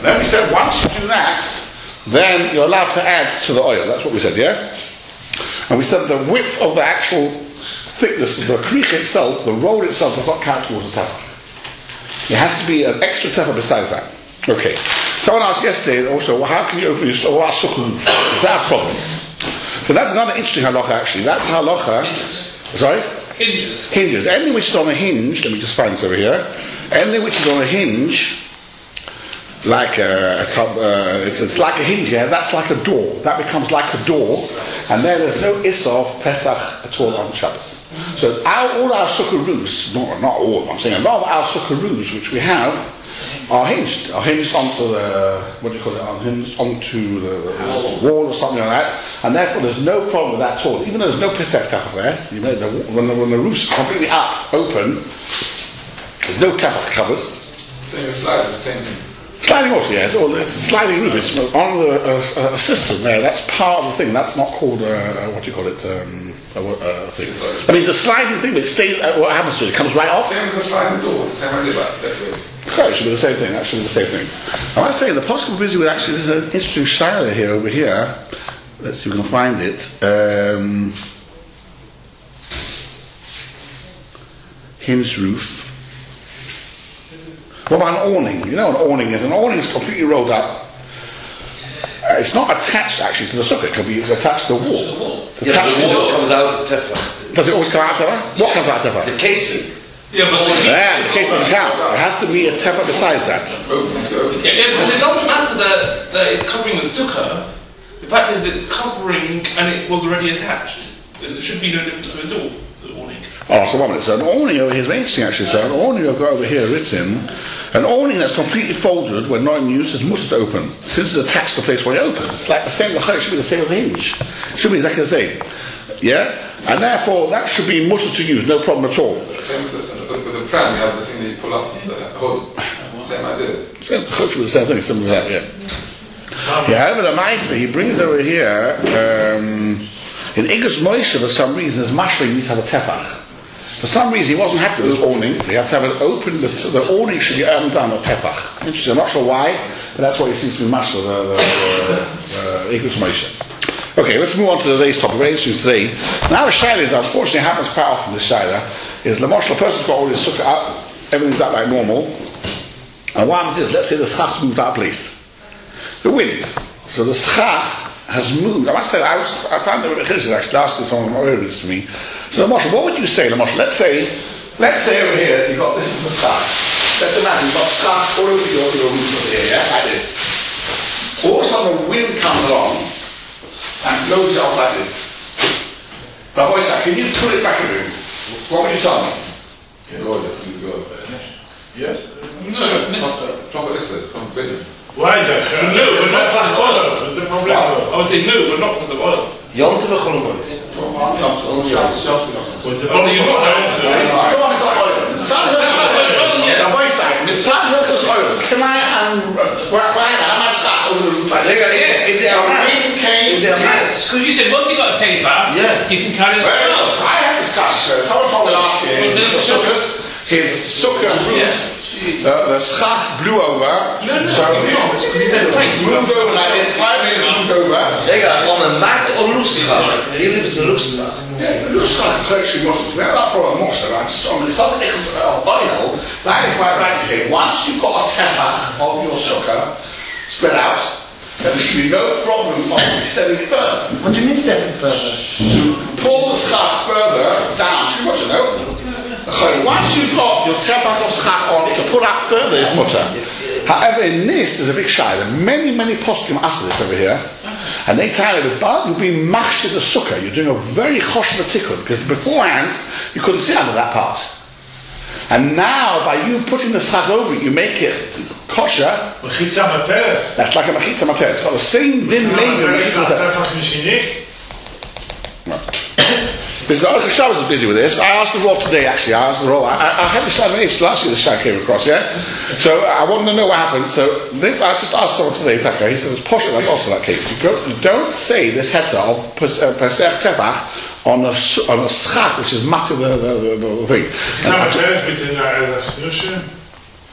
And then we said once you do that, then you're allowed to add to the oil. That's what we said, yeah? And we said the width of the actual thickness of the kricha itself, the roll itself, does not count towards the tefach. There has to be an extra tefach besides that. Okay. Someone asked yesterday also, well, how can you open your sukkah? Is that a problem? So that's another interesting halacha actually. That's halacha. Sorry? Hinges. Anything which is on a hinge, let me just find it over here. Anything which is on a hinge, like it's like a hinge, yeah, that's like a door. That becomes like a door. And then there's no issa of Pesach at all on Shabbos. So all our sukkaroos, not all, I'm saying a lot of our sukkaroos which we have are hinged onto the, onto the wall or something like that. And therefore there's no problem with that at all. Even though there's no Pesach tefach there, you know, when the roof's completely up, open, there's no tefach covered. Same as slide, the same thing. Sliding also, yeah, it's a sliding roof. It's on a system there. That's part of the thing. That's not called what do you call it? Thing. I mean, it's a sliding thing, but it stays. What happens to it? It comes right off. Same as a sliding door. It's the same idea, but that's it. Okay, it should be the same thing. That should be the same thing. I was saying the poskim busy with actually. There's an interesting shaila here over here. Let's see if we can find it. Hinge roof. What about an awning? You know what an awning is? An awning is completely rolled up. It's not attached actually to the sukkah. It's attached to the wall. The wall comes out of the tefach. Does it always come out of tefach? What comes out of tefach? The casing. Yeah, but the casing doesn't count. There has to be a tefach besides that. Yeah, because it doesn't matter that it's covering the sukkah. The fact is it's covering and it was already attached. There should be no difference with a door. The awning. Oh, so 1 minute. So an awning over here is very interesting actually. So an awning I've got over here written, an awning that's completely folded when not in use is mutter to open. Since it's attached to the place where it opens, it's like the same, it should be the same as the hinge. It should be exactly the same. Yeah? And therefore that should be mutter to use, no problem at all. Same with the pram, you have the thing that you pull up, the hood. Same idea. Same, should be the same thing, similar to that, yeah. Yeah, however, the Meister, he brings over here, in Igros Moshe, for some reason, his mashra needs to have a tefach. For some reason, he wasn't happy with his awning. You have to have it open. The awning should be undone a tefach. Interesting. I'm not sure why, but that's what he seems to be mashra, the Igros Moshe. Okay, let's move on to today's topic. Very interesting today. Now the shaila is, unfortunately, happens quite often. This shaila is the person's got all his sukkah up, everything's up like normal, and what happens is, let's say the schach's moved out of place. The wind. So the schach has moved. I must say, I found the Chiddush actually asking some of my earliest to me. So, Moshe, what would you say, Moshe? Let's say over here, you've got, this is the schach. Let's imagine you've got schach all over your roof over here, yeah, like this. All of a sudden, the wind comes along and blows it off like this. Now, what's that? Can you put it back in the room? What would you tell me? Go. Yes? No, it's mitzvah. Talk about this, continue. Why is that? No, we're not because of oil. What's the problem? I would say no, we're not because of oil. Yontif v'chol What's the Oh, problem? you're not Can I Is it a mass? Because you said once you got a teifa, yeah, you can carry it. Well, I have discussed. Someone told me last year his sukkah roof. The schach blew over. So moved over like this. Moved over. On a mat or loose-schach? Even if it's a loose-schach. Yeah, loose-schach actually wasn't. We have that problem more so. It's something oil. That is quite right to say. Once you've got a tefach of your sukkah spread out, then there should be no problem of extending it further. What do you mean extending further? To pull the schach further down. Should you want to know? Once you've got your tefach of schach on, to pull out further is mutter. However, in this, there's a big shayla. Many poskim ask this over here, and they tell you that you'll be mashing the sukkah. You're doing a very choshev tikkun, because beforehand you couldn't see under that part. And now, by you putting the schach over it, you make it kosher. That's like a mechitza materes. It's got the same din name as mechitza materes. Because the Aruch Shabbos is busy with this. I asked the Rav today, actually. I had the Shabbos last year, the Shah came across, yeah? So I wanted to know what happened. So this, I just asked someone today, Taka. He said, Posha, that's also that case. You don't say this heta of Pesach Tefach on a schach, which is matter the thing.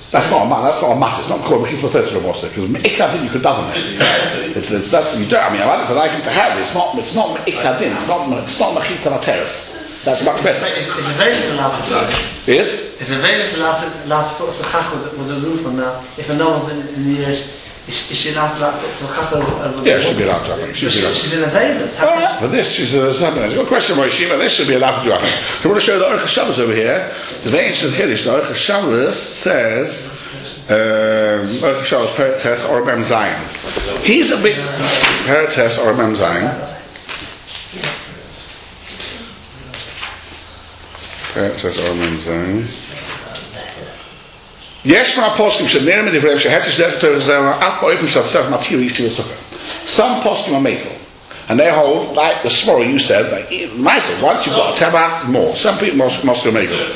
That's not a mat. It's not called Mechitza Lateris or Mosek, because Me'ikadin you could daven it. That's you don't. I mean, it's a nice thing to have. It's not Me'ikadin. It's not Mechitza Lateris. That's much better. It's a very little laugh. Yes? It's a very little laugh to put a schach with the roof on now. If a no one's in the ears, is she allowed to put a schach over? Yeah, she'd be allowed to, I think. She's in a veil. For this, she's something else. Good question, Moshe, but this should be allowed to do, I think. I want to show the Orach Shabbos over here. The very ancient Hiddush, the Orach Shabbos says, Orach Shabbos Perites or Mem Zayin. He's a bit Perites or Mem Zayin. Perites or Mem Zayin. יש מהפוסקים שנראה מדבריהם שההפך שזה יותר זהו אף באופן שהצורך מתחיל אישתי לסוכר. Some poskim are makel, and they hold, like the Smorah you said, like, nicer, once you've got a tabach, more. Some people must go makel.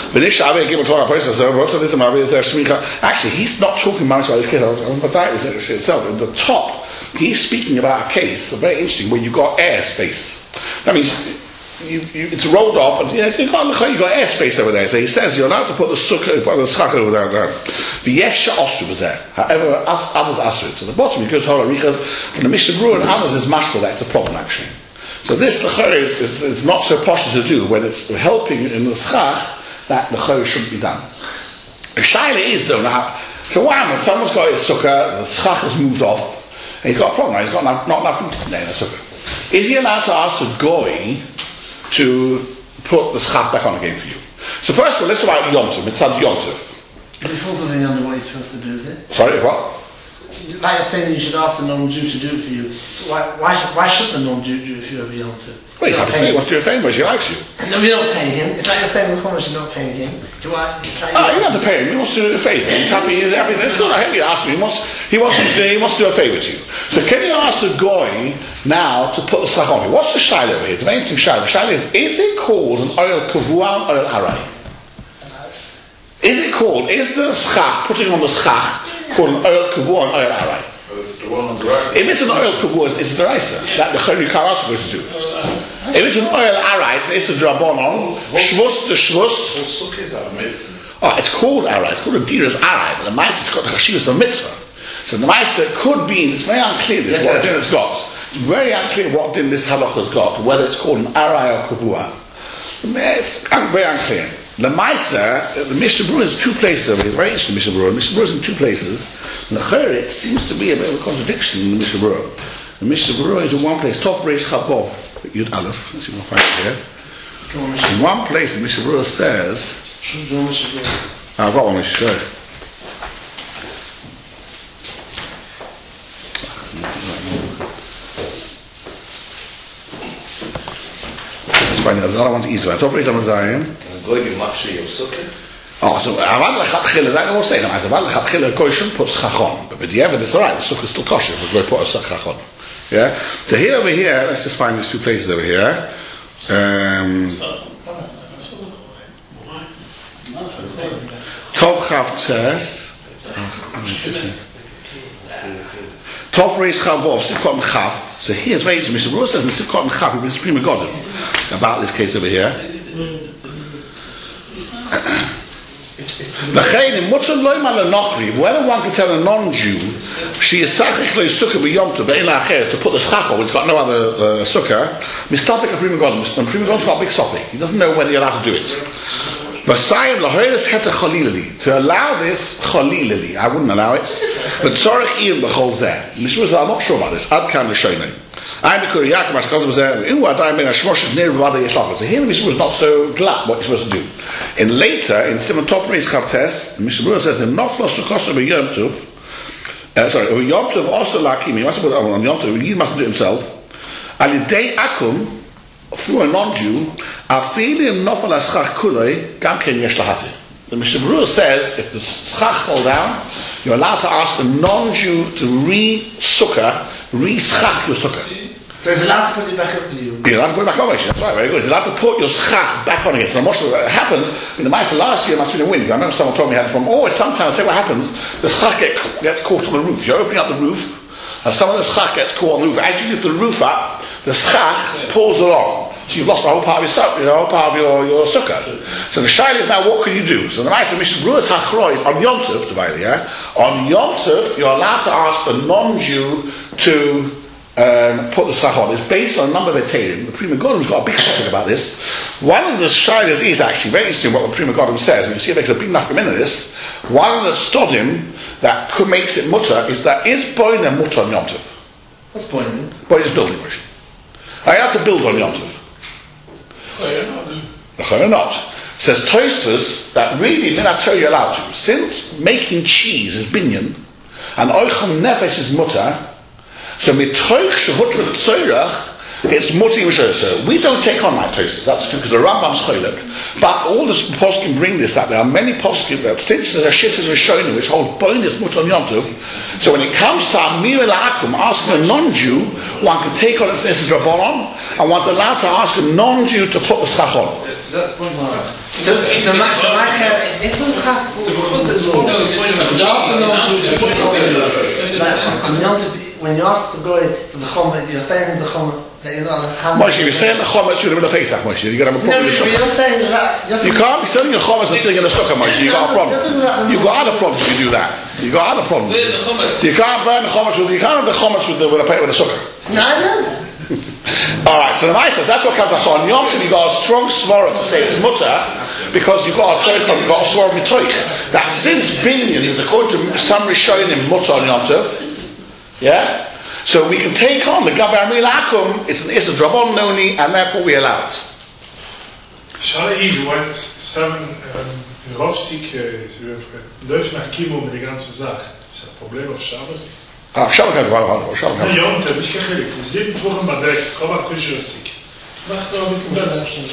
Actually, he's not talking much about this case, but that is itself. At the top, he's speaking about a case, very interesting, where you've got air space. That means it's rolled off, and you've got airspace over there. So he says you're allowed to put the schach over there. The yesha ostru was there. However, others asru. So the bottom he goes holarichas, and the Mishnah Berurah and others is mashma. That's a problem actually. So this lechor is not so posh to do when it's helping in the schach that lechor shouldn't be done. The shaila is though now. So what happens? Someone's got his sukkah, the schach has moved off, and he's got a problem. Right? He's got not enough room in the sukkah. Is he allowed to ask the goy to put the schach back on again for you? So first of all, let's talk about Yom Tov, Mitzad Yom Tov. If he falls something under what he's supposed to do, is it? Sorry, what? Like you're saying you should ask the non-Jew to do it for you. Why should the non-Jew do it if you have Yom Tov? Well, he's happy to do what you're saying, but he likes you. No, you don't pay him. It's like you're saying with Chumash, you're not paying him. You don't have to pay him. He wants to do a favour. He's happy. It's not like he asked me. He wants to do a favour to you. So can you ask the goy now to put the schach on you? What's the shaila over here? It's a very interesting shaila. The shaila is it called an oil kavua or oil aray? Is the schach, putting on the schach, called an oil kavua and oil aray? It's the one on the right. If it's an oil kavua, it's the deraisa. That the chayru can't ask you to do. If it's an oil aray, it's a drabonon. Shvus, the shvus. What sukkahs are amazing. Oh, it's called aray. It's called a diras aray. But the mice has got the chashivas of mitzvah. So the mice could be. It's very unclear this what din it's got. It's very unclear what din this halacha's got. Whether it's called an aray or kavua. It's very unclear. The Maisa, the Mishnah Berurah is two places over here. It's very interesting, Mishnah Berurah. Mishnah Berurah is in two places. And it seems to be a bit of a contradiction in the Mishnah Berurah. The Mishnah Berurah is in one place, Tov Reish Chabov, Yud Aleph. Let's see if we can find it here. In one place, the Mishnah Berurah says, I've got one, Mishnah Berurah. Let's find out. The other one's easier. Tov Reish Lamazayim. Going to be mafshe your sukkah. Oh, so Avad Lechatchila, that I was saying. I said Avad Lechatchila Koshim puts chachon, but the evidence, all right, the sukkah is still kosher, but we put a chachon. Yeah. So here over here, let's just find these two places over here. Tov Chav Tes. Tov Reish Chavov Sivkot and Chav. So here's very interesting. Mr. Berurah says in Sivkot and Chav, he brings Prima Godim about this case over here. Whether one can tell a non-Jew she is sachich lo sukkah b'yom tov be'in la'acher to put the schach on, it's got no other sukkah, mistapik a prima godom, and prima godom's got a big sophic. He doesn't know whether you're allowed to do it. V'sayim lahoyres heta chalilali, to allow this chalilali, I wouldn't allow it, but tzorich iyun b'chol zeh. I'm not sure about this. Ad kan l'shoinei. So here the Mishnah was not so glad what you're supposed to do. And later, in Simon Top Reis Chavtes, the Mishnah Berurah says, not lost to cost of a Yom Tov, Yom Tov also lakimi, he must put it on Yom Tov, he mustn't do it himself. Alidei akum, through a non-Jew, afilim nofal aschach kuloi, gam ken yesh lahati. The Mishnah Berurah says, if the schach fall down, you're allowed to ask a non-Jew to re-schach your sukkah. So he's allowed to put it back up to you. You're allowed to put it back on, that's right, very good. He's allowed to put your schach back on again. So I'm not sure what happens. In the Maisa last year, must have been a wind. I remember someone told me how from, sometimes, I'll tell you what happens, the schach gets caught on the roof. You're opening up the roof, and some of the schach gets caught on the roof. As you lift the roof up, the schach pulls along. So you've lost the whole part of your sukkah. So the shaila is now, what can you do? So the Ma'aser Mishnah Berurah Hachrois on Yom Tov, on Yom Tov, you're allowed to ask a non-Jew to put the schach on. It's based on a number of Eteirim. The Pri Megadim got a big topic about this. One of the shailas is actually very interesting what the Pri Megadim says, and you see it makes a big nafkamina of this. One of the stodim that makes it mutter is that is boina mutter on Yom Tov? What's boina? Boina is building, Moshe. I have to build on Yom Tov. No, not. Says Tosfos that really Minator you're allowed to. Since making cheese is binyan and oicham nefesh is mutter, so mitoich shehutra l'tzoyrach, it's mutter yimshosah. We don't take on like Tosfos. That's true because the Rambam's choilek. But all the poskim bring this up. There are many poskim that since there's a shit in Rishonim which hold bonus mutter on Yom Tov. So when it comes to Amir La'akum, asking a non-Jew, one can take on its Nesed Rabbanon, and one's allowed to ask a non-Jew to put the schach on. So that's point one. So because when you ask to go to the Chomet, you're saying in the Chomet that you're not allowed. Moshe, you're saying the Chomet should have been a Pesach, Moshe. You're going to have a problem with the you're saying that. You can't be selling your Chomet and sitting in a sukkah, Moshe. You've got a problem. You've got other problems if you do that. You've got other problems. You can't burn the Chomet with, you can't have the Chomet with a sukkah. No, I know. Alright, so the Ma'aser, that's what comes out. On Yom Tov you got a strong svara to say it's mutter, because you've got a svara mitoich. That since binyan, according to some Rishonim, mutter on Yom Tov, yeah? So we can take on the Gaber Amir La'akum, it's an Issa Drabon Noni, and therefore we allow it. Shala'i went 7 Rovsik, läuft nach Kimo mit der ganzen Sache. Ist das Problem auf Shabbos? Shabbos can go on. Yom Tov, ich kann nicht. 7 Wochen bedeckt, Chava Kushosik. Mach doch mit dem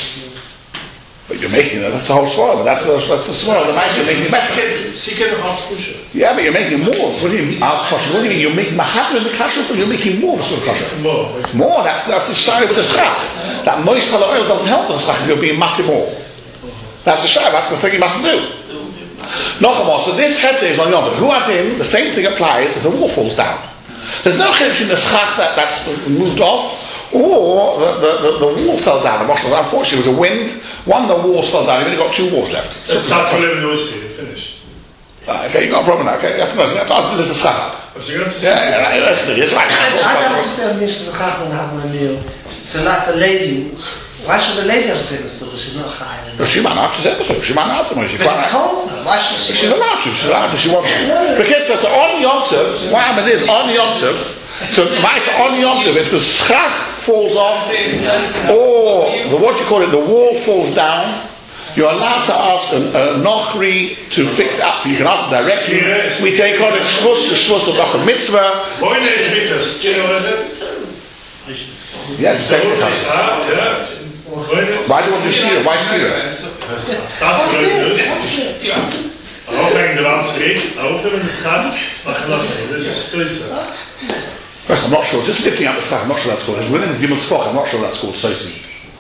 But you're making it, that's the whole swallow. That's the swallow. The Ma'aser making it better. Sie können auch Kusher. Yeah, but you're making more. What do you mean? What do you mean? You're making Mahatma in the kashrus, or you're making more of the kashrus? More. That's the shayla with the schach. That moist oil doesn't help the schach. You're being mati more. That's the shayla. That's the thing you must do. Nochamor. So this heter is on Yom Tov. Who adin? The same thing applies if the wall falls down. There's no chiddush in the schach that's moved off. Or the wall fell down. Unfortunately, it was a wind. One of the walls fell down. You've only got 2 walls left. That's not finished. Okay, you got a problem now. Okay, you have to lift the schach up. Yeah, right. I don't understand this to the Chach when I have my meal. So like the lady, why should the lady have to say the sukkah? She's not chayav. No, she might have to say the sukkah. She might have to. But it's cold. Why should she? She's allowed to. She's allowed to. She wants to. Because so on Yom Tov, what happens is on Yom Tov. So on Yom Tov, if the schach falls off, or the wall falls down, you're allowed to ask a nochri to fix it up. You can ask directly. We take on the shvus of the mitzvah. Yes, the second time. Why do you want to steer? Why steer? I'm not sure. Just lifting up the staff, I'm not sure that's called. Within the Gimel Tzvach, I'm not sure that's called Sosi.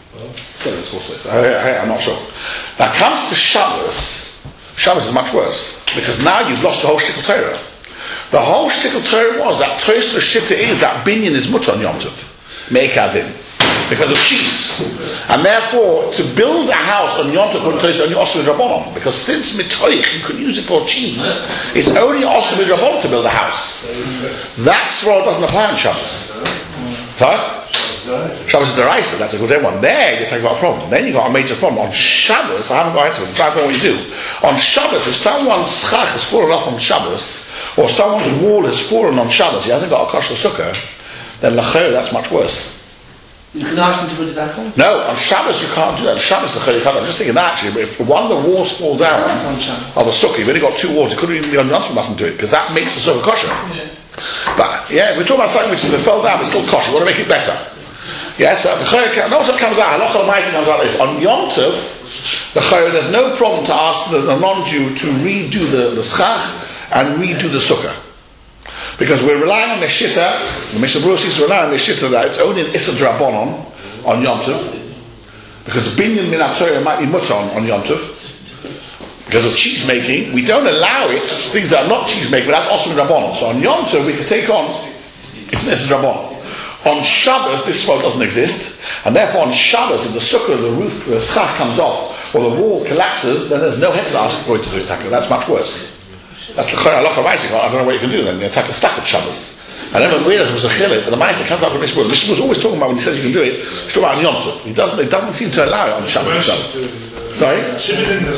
I'm not sure. Now, it comes to Shabbos. Shabbos is much worse because now you've lost the whole shtickle Torah. The whole shtickle Torah was that Tosfos Shitta is that binyan is mutter on Yom Tov, meikadin, because of cheese, and therefore to build a house on Yom Tov on your osir rabbanon, because since mitoich you can use it for cheese, it's only osir rabbanon to build a house. That svara doesn't apply on Shabbos. Huh? Shabbos is the Raisa, that's a good one. There you talk about a problem. Then you've got a major problem. On Shabbos, I haven't got into it, it's not what you do. On Shabbos, if someone's schach has fallen off on Shabbos, or someone's wall has fallen on Shabbos, he hasn't got a kosher sukkah, then l'chayr, that's much worse. You can ask them to put it back on? No, on Shabbos you can't do that. On Shabbos l'chayr you can't. I'm just thinking that actually, but if one of the walls fall down of the sukkah, you've only got 2 walls, you couldn't even be on nothing, mustn't do it, because that makes the sukkah kosher. Yeah. But, yeah, if we're talking about something which fell down, but still kosher, we want to make it better. Yes, the Chayr, no one comes out, Halacha L'Maisa comes out like this. On Yom Tov, the Chayr, there's no problem to ask the non-Jew to redo the schach and redo the sukkah. Because we're relying on the Shitta, the Mishnah Berurah is relying on the Shitta that it's only an Issa Drabonon on Yom Tov. Because the binyan min ha-Torah might be mutter on Yom Tov. Because of cheese making, we don't allow it, things that are not cheese making, but that's also Drabonon. So on Yom Tov we can take on, it's an Issa Drabonon. On Shabbos, this smoke doesn't exist, and therefore on Shabbos, if the sukkah, the roof, the schach comes off, or the wall collapses, then there's no head to ask for it to do it. That's much worse. That's the halacha bicycle. I don't know what you can do then. You attack a stack of Shabbos. I never realized it was a chilek, but the Ma'aser comes out from Mishmur. Mishmur was always talking about when he says you can do it, he's talking about Yom Tov. It doesn't seem to allow it on Shabbos. Sorry? So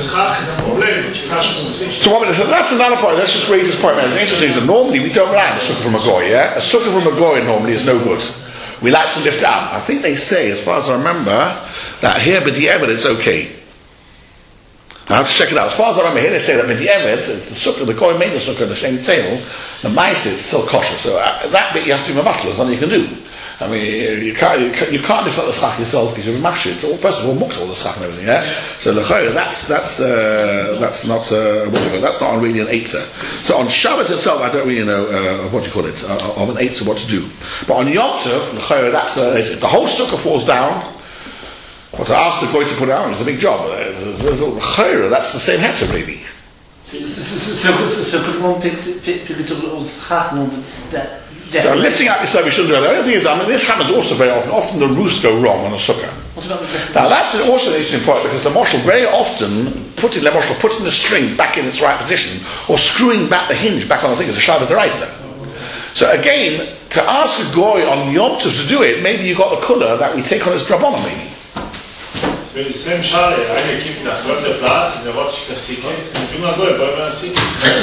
that's another point. Let's just raise this point. Man. It's interesting that normally we don't allow a sukkah from a goy, yeah? A sukkah from a goy normally is no good. We like to lift it up. I think they say, as far as I remember, that here but the evidence it's okay. I have to check it out. As far as I remember, here they say that with the Emet, it's the sukkah, the Kohen made the sukkah, the Shem Tzeil, the Maaseh is still kosher. So that bit you have to be mamatl, there's nothing you can do. I mean, you can't lift up the schach yourself because you're mashit. It's all, first of all, muktzah, all the schach and everything, yeah? So l'chayr, that's not, that's not really an eitzah. So on Shabbat itself, I don't really know, what do you call it, of an eitzah, what to do. But on Yom Tov, l'chayr, that's, if the whole sukkah falls down, what to ask the goy to put it out is a big job. That's the same heter, really. So could one pick it up on schach So lifting up yourself, you shouldn't do it. The only thing is, I mean, this happens also very often. Often the roofs go wrong on a sukkah. Now that's also an interesting point because the moshel very often putting the string back in its right position or screwing back the hinge back on the thing is a Shabbat Deraisa. So again, to ask a goy on Yom Tov to do it, maybe you got a kula that we take on as drabonim, maybe. Für die same Schale, eine kippt nach fremder Platz, in der Rotsch der Sikke, und immer gut, wollen wir das Sikke.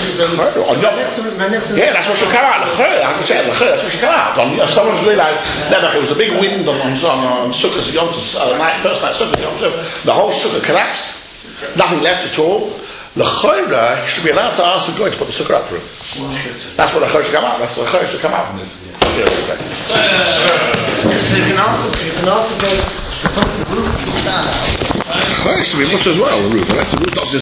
Yeah, that's what should come out. That's what should come out. Someone's realised that there was a big wind on Sukkot Yom Tov, first night Sukkot Yom Tov, the whole Sukkah collapsed, nothing left at all. L'chayra, he should be allowed to ask the guy to put the sukkah up for him. That's what the chayra should come out. That's what the chayra should come out from this. Here, wait a second. So you can also go to the roof. Chayra should be much as well, the roof. Unless the roof not just